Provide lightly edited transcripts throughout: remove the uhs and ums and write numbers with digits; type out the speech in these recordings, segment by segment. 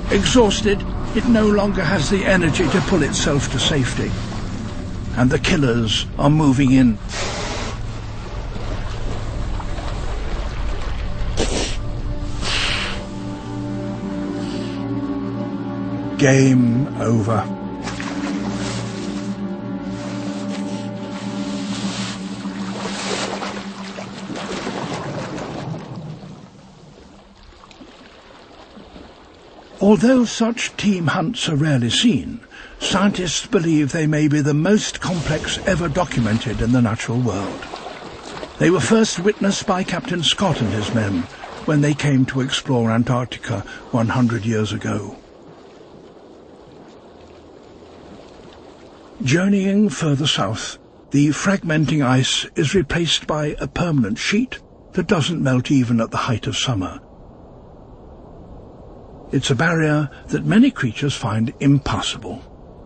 Exhausted, it no longer has the energy to pull itself to safety. And the killers are moving in. Game over. Although such team hunts are rarely seen, scientists believe they may be the most complex ever documented in the natural world. They were first witnessed by Captain Scott and his men when they came to explore Antarctica 100 years ago. Journeying further south, the fragmenting ice is replaced by a permanent sheet that doesn't melt even at the height of summer. It's a barrier that many creatures find impassable.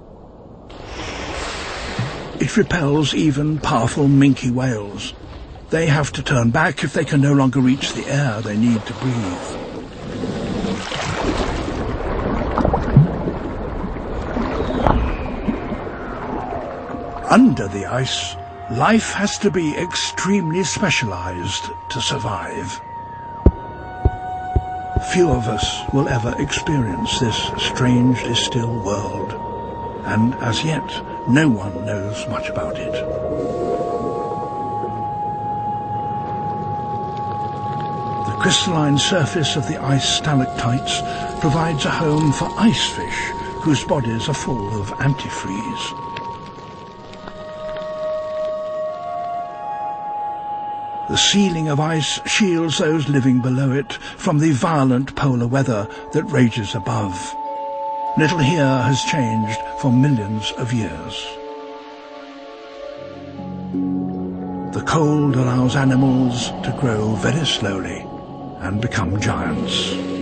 It repels even powerful minke whales. They have to turn back if they can no longer reach the air they need to breathe. Under the ice, life has to be extremely specialized to survive. Few of us will ever experience this strangely still world, and as yet no one knows much about it. The crystalline surface of the ice stalactites provides a home for ice fish whose bodies are full of antifreeze. The ceiling of ice shields those living below it from the violent polar weather that rages above. Little here has changed for millions of years. The cold allows animals to grow very slowly and become giants.